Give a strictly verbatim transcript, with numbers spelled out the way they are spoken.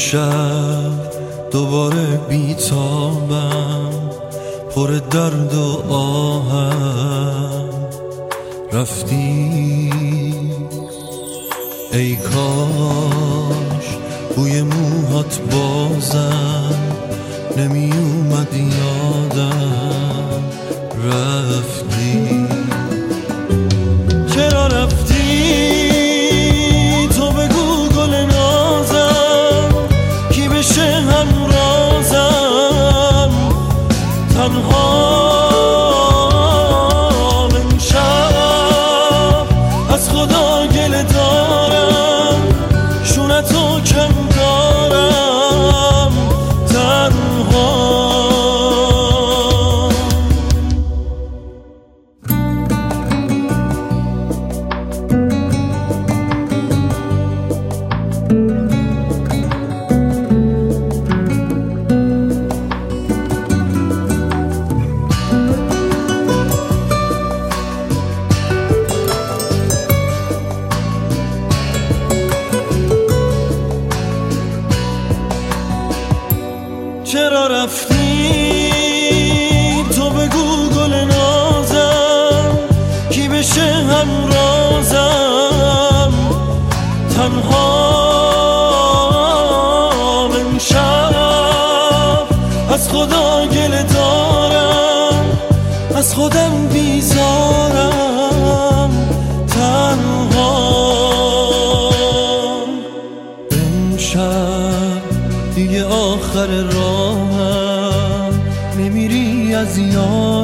امشب دوباره بیتابم، پر درد و آهم رفتی. ای کاش بوی موهات بازم نمی اومد یادم، رفتی. چرا رفتی؟ تو بگو گل نازم کی بشه همرازم، تنها امشب از خدا گله دارم، شونتو کم دارم، تنها. چرا رفتی؟ تو بگو گل نازم کی بشه همرازم، تنها امشب از خدا گله دارم، از خودم بیزارم، تنها. امشب دیگه آخر راهم، نمیری از یاد